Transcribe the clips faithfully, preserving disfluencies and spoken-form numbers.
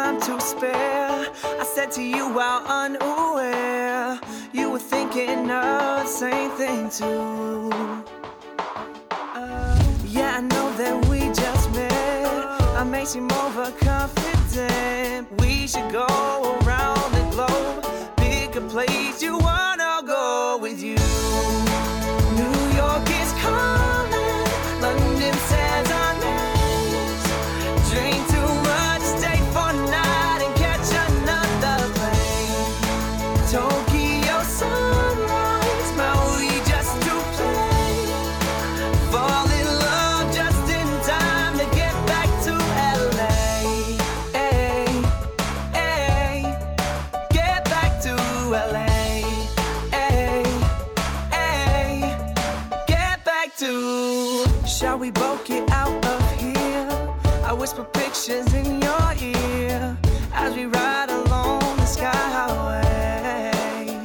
time to spare. I said to you while unaware, you were thinking of the same thing too. uh, Yeah, I know that we just met. I may seem overconfident. We should go around the globe. Pick a place you wanna go with you. New York is calling, London says our names. Drink too much, stay for a night and catch another plane. Tokyo sunrise, Maui just to play. Fall in love just in time to get back to L A. Ay, ay, get back to L A. Ay, ay, get back to. Shall we both get out of here? I whisper pictures in your ear as we ride along the skyway.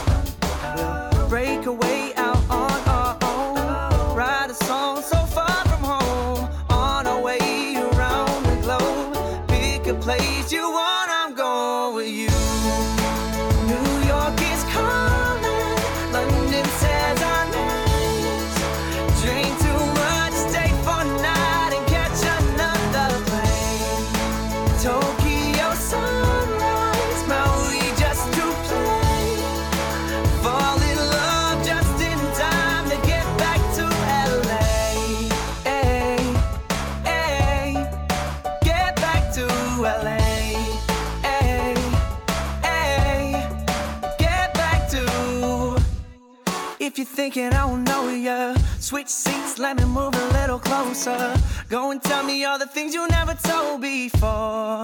We'll break away out on our own, write a song so far from home, on our way around the globe. Pick a place you want, I'm going with you. New York is calling, London says our names. Drink too much, stay for a night and catch another plane. Tokyo sunrise, Maui just to play. Fall in love just in time to get back to L A. Ay, ay, get back to L A. Ay, ay, get back to. If you're thinking I don't know ya, switch seats, let me move a little closer. Go and tell me all the things you never told before.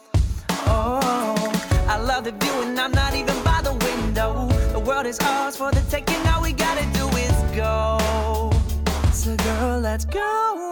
Oh, I love the view and I'm not even by the window. The world is ours for the taking, all we gotta do is go. So girl, let's go